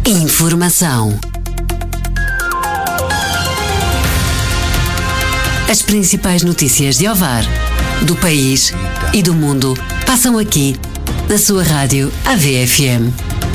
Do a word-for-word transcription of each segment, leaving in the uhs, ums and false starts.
Informação. As principais notícias de Ovar, do país e do mundo passam aqui, na sua rádio A V F M.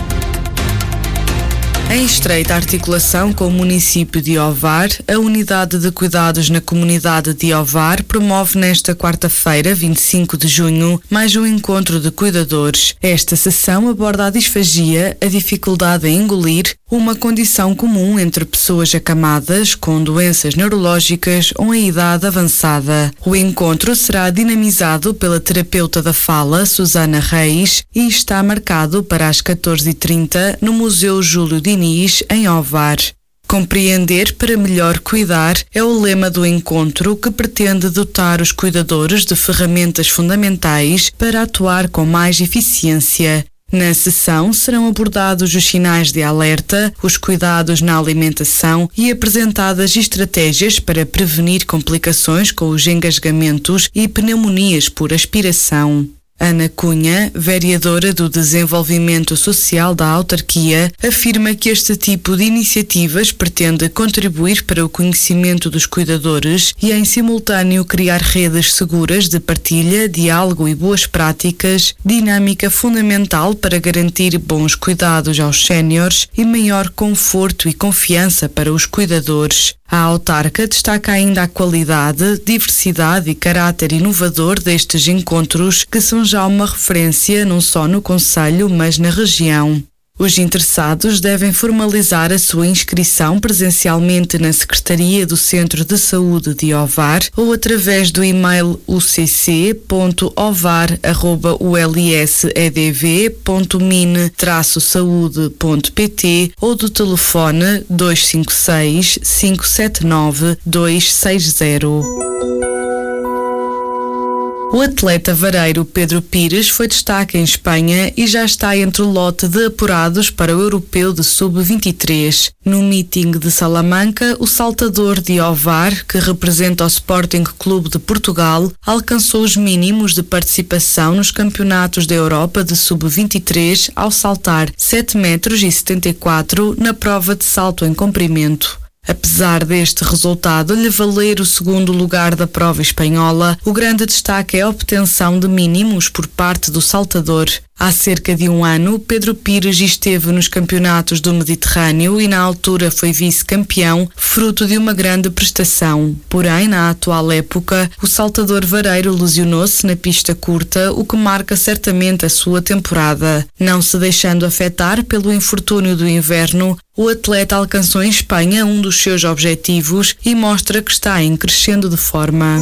Em estreita articulação com o município de Ovar, a Unidade de Cuidados na Comunidade de Ovar promove nesta quarta-feira, vinte e cinco de junho, mais um encontro de cuidadores. Esta sessão aborda a disfagia, a dificuldade em engolir, uma condição comum entre pessoas acamadas com doenças neurológicas ou em idade avançada. O encontro será dinamizado pela terapeuta da fala, Susana Reis, e está marcado para as catorze e trinta no Museu Júlio Diniz, em Ovar. Compreender para melhor cuidar é o lema do encontro, que pretende dotar os cuidadores de ferramentas fundamentais para atuar com mais eficiência. Na sessão serão abordados os sinais de alerta, os cuidados na alimentação e apresentadas estratégias para prevenir complicações com os engasgamentos e pneumonias por aspiração. Ana Cunha, vereadora do Desenvolvimento Social da autarquia, afirma que este tipo de iniciativas pretende contribuir para o conhecimento dos cuidadores e, em simultâneo, criar redes seguras de partilha, diálogo e boas práticas, dinâmica fundamental para garantir bons cuidados aos séniores e maior conforto e confiança para os cuidadores. A autarca destaca ainda a qualidade, diversidade e caráter inovador destes encontros, que são já uma referência não só no concelho, mas na região. Os interessados devem formalizar a sua inscrição presencialmente na Secretaria do Centro de Saúde de Ovar ou através do e-mail u c c ponto ovar arroba u l s e d v ponto min traço saúde ponto p t ou do telefone dois cinco seis, cinco sete nove, dois seis zero. O atleta vareiro Pedro Pires foi destaque em Espanha e já está entre o lote de apurados para o Europeu de sub vinte e três. No meeting de Salamanca, o saltador de Ovar, que representa o Sporting Clube de Portugal, alcançou os mínimos de participação nos campeonatos da Europa de sub vinte e três ao saltar sete metros e setenta e quatro na prova de salto em comprimento. Apesar deste resultado lhe valer o segundo lugar da prova espanhola, o grande destaque é a obtenção de mínimos por parte do saltador. Há cerca de um ano, Pedro Pires esteve nos campeonatos do Mediterrâneo e na altura foi vice-campeão, fruto de uma grande prestação. Porém, na atual época, o saltador vareiro lesionou-se na pista curta, o que marca certamente a sua temporada. Não se deixando afetar pelo infortúnio do inverno, o atleta alcançou em Espanha um dos seus objetivos e mostra que está em crescendo de forma.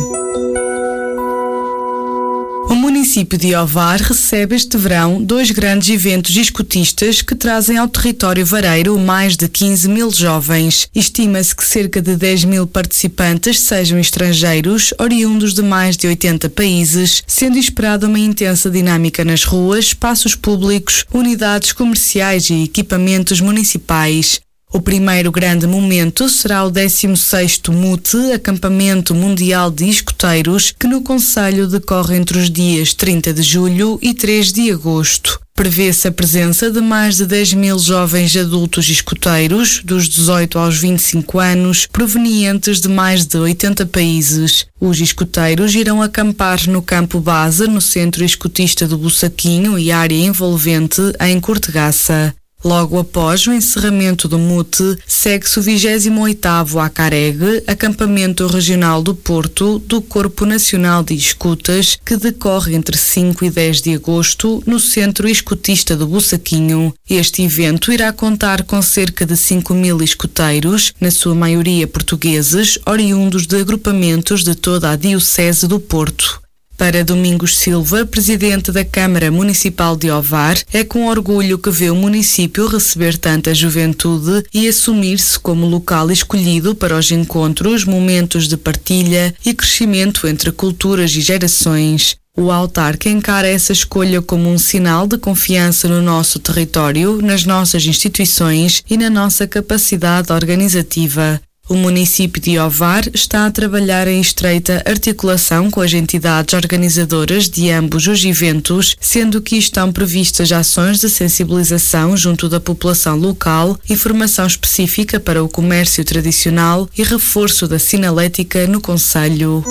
O município de Ovar recebe este verão dois grandes eventos escotistas que trazem ao território vareiro mais de quinze mil jovens. Estima-se que cerca de dez mil participantes sejam estrangeiros, oriundos de mais de oitenta países, sendo esperada uma intensa dinâmica nas ruas, espaços públicos, unidades comerciais e equipamentos municipais. O primeiro grande momento será o décimo sexto M U T, Acampamento Mundial de Escoteiros, que no concelho decorre entre os dias trinta de julho e três de agosto. Prevê-se a presença de mais de dez mil jovens adultos escoteiros, dos dezoito aos vinte e cinco anos, provenientes de mais de oitenta países. Os escoteiros irão acampar no campo base, no Centro Escotista do Bussaquinho e área envolvente, em Cortegaça. Logo após o encerramento do M U T, segue-se o vigésimo oitavo Acaregue, Acampamento Regional do Porto, do Corpo Nacional de Escutas, que decorre entre cinco e dez de agosto no Centro Escotista do Bussaquinho. Este evento irá contar com cerca de cinco mil escoteiros, na sua maioria portugueses, oriundos de agrupamentos de toda a Diocese do Porto. Para Domingos Silva, presidente da Câmara Municipal de Ovar, é com orgulho que vê o município receber tanta juventude e assumir-se como local escolhido para os encontros, momentos de partilha e crescimento entre culturas e gerações. O autarca encara essa escolha como um sinal de confiança no nosso território, nas nossas instituições e na nossa capacidade organizativa. O município de Ovar está a trabalhar em estreita articulação com as entidades organizadoras de ambos os eventos, sendo que estão previstas ações de sensibilização junto da população local, informação específica para o comércio tradicional e reforço da sinalética no concelho.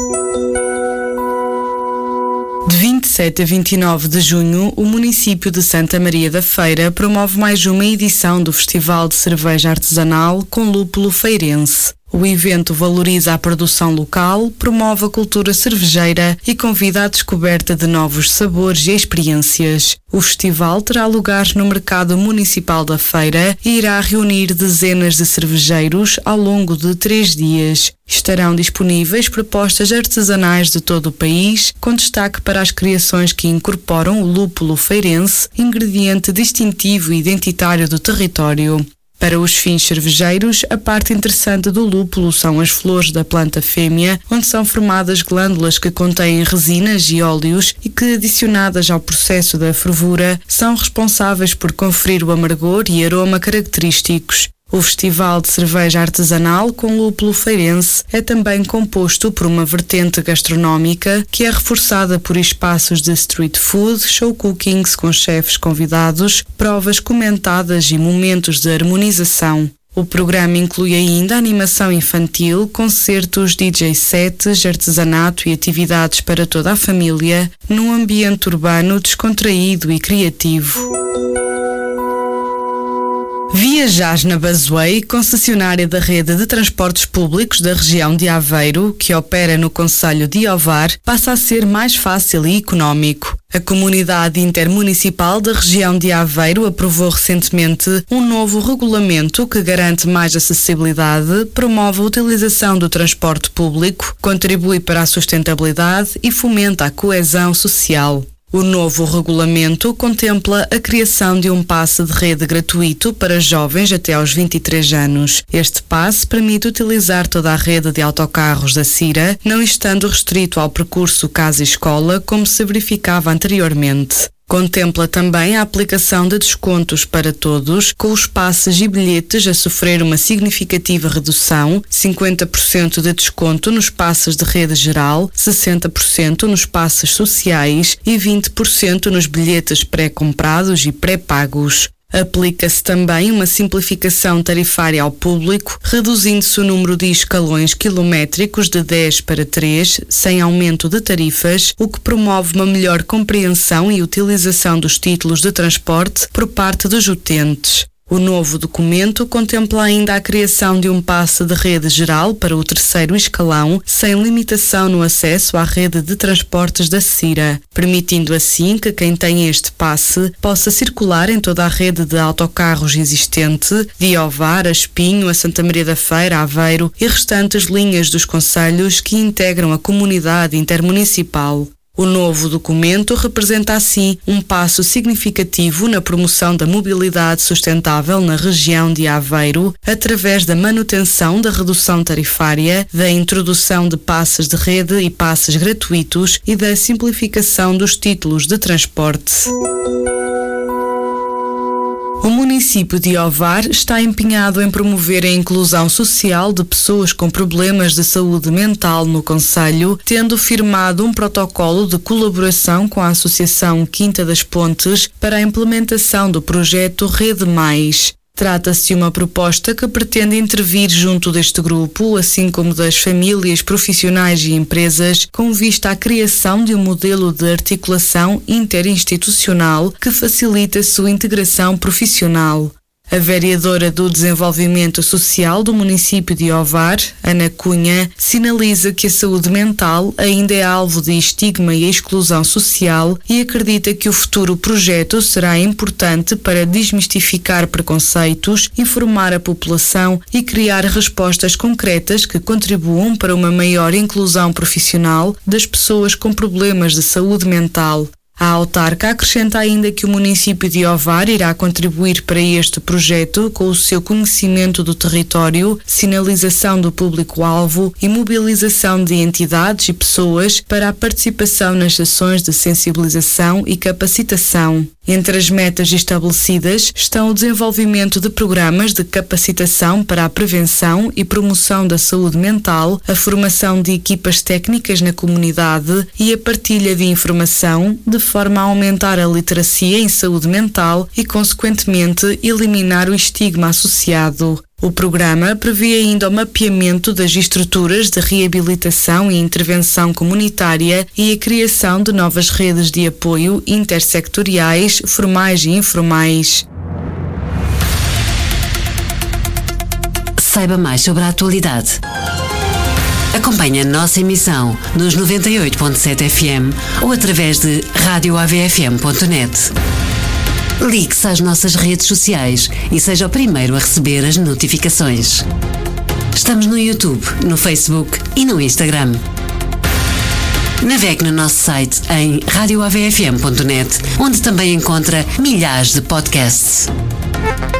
De vinte e sete a vinte e nove de junho, o município de Santa Maria da Feira promove mais uma edição do Festival de Cerveja Artesanal com lúpulo feirense. O evento valoriza a produção local, promove a cultura cervejeira e convida à descoberta de novos sabores e experiências. O festival terá lugar no Mercado Municipal da Feira e irá reunir dezenas de cervejeiros ao longo de três dias. Estarão disponíveis propostas artesanais de todo o país, com destaque para as criações que incorporam o lúpulo feirense, ingrediente distintivo e identitário do território. Para os fins cervejeiros, a parte interessante do lúpulo são as flores da planta fêmea, onde são formadas glândulas que contêm resinas e óleos e que, adicionadas ao processo da fervura, são responsáveis por conferir o amargor e aroma característicos. O Festival de Cerveja Artesanal com lúpulo feirense é também composto por uma vertente gastronómica que é reforçada por espaços de street food, show cookings com chefes convidados, provas comentadas e momentos de harmonização. O programa inclui ainda animação infantil, concertos, D J sets, artesanato e atividades para toda a família, num ambiente urbano descontraído e criativo. Viajar na Busway, concessionária da rede de transportes públicos da região de Aveiro, que opera no concelho de Ovar, passa a ser mais fácil e económico. A Comunidade Intermunicipal da região de Aveiro aprovou recentemente um novo regulamento que garante mais acessibilidade, promove a utilização do transporte público, contribui para a sustentabilidade e fomenta a coesão social. O novo regulamento contempla a criação de um passe de rede gratuito para jovens até aos vinte e três anos. Este passe permite utilizar toda a rede de autocarros da Cira, não estando restrito ao percurso casa-escola, como se verificava anteriormente. Contempla também a aplicação de descontos para todos, com os passes e bilhetes a sofrer uma significativa redução, cinquenta por cento de desconto nos passes de rede geral, sessenta por cento nos passes sociais e vinte por cento nos bilhetes pré-comprados e pré-pagos. Aplica-se também uma simplificação tarifária ao público, reduzindo-se o número de escalões quilométricos de dez para três, sem aumento de tarifas, o que promove uma melhor compreensão e utilização dos títulos de transporte por parte dos utentes. O novo documento contempla ainda a criação de um passe de rede geral para o terceiro escalão, sem limitação no acesso à rede de transportes da Cira, permitindo assim que quem tem este passe possa circular em toda a rede de autocarros existente, de Ovar a Espinho, a Santa Maria da Feira, Aveiro e restantes linhas dos concelhos que integram a Comunidade Intermunicipal. O novo documento representa, assim, um passo significativo na promoção da mobilidade sustentável na região de Aveiro, através da manutenção da redução tarifária, da introdução de passes de rede e passes gratuitos e da simplificação dos títulos de transporte. O município de Ovar está empenhado em promover a inclusão social de pessoas com problemas de saúde mental no concelho, tendo firmado um protocolo de colaboração com a Associação Quinta das Pontes para a implementação do projeto Rede Mais. Trata-se de uma proposta que pretende intervir junto deste grupo, assim como das famílias, profissionais e empresas, com vista à criação de um modelo de articulação interinstitucional que facilite a sua integração profissional. A vereadora do Desenvolvimento Social do município de Ovar, Ana Cunha, sinaliza que a saúde mental ainda é alvo de estigma e exclusão social e acredita que o futuro projeto será importante para desmistificar preconceitos, informar a população e criar respostas concretas que contribuam para uma maior inclusão profissional das pessoas com problemas de saúde mental. A autarca acrescenta ainda que o município de Ovar irá contribuir para este projeto com o seu conhecimento do território, sinalização do público-alvo e mobilização de entidades e pessoas para a participação nas ações de sensibilização e capacitação. Entre as metas estabelecidas estão o desenvolvimento de programas de capacitação para a prevenção e promoção da saúde mental, a formação de equipas técnicas na comunidade e a partilha de informação, de forma a aumentar a literacia em saúde mental e, consequentemente, eliminar o estigma associado. O programa prevê ainda o mapeamento das estruturas de reabilitação e intervenção comunitária e a criação de novas redes de apoio intersectoriais, formais e informais. Saiba mais sobre a atualidade. Acompanhe a nossa emissão nos noventa e oito ponto sete F M ou através de rádio A V F M ponto net. Ligue-se às nossas redes sociais e seja o primeiro a receber as notificações. Estamos no YouTube, no Facebook e no Instagram. Navegue no nosso site em rádio A V F M ponto net, onde também encontra milhares de podcasts.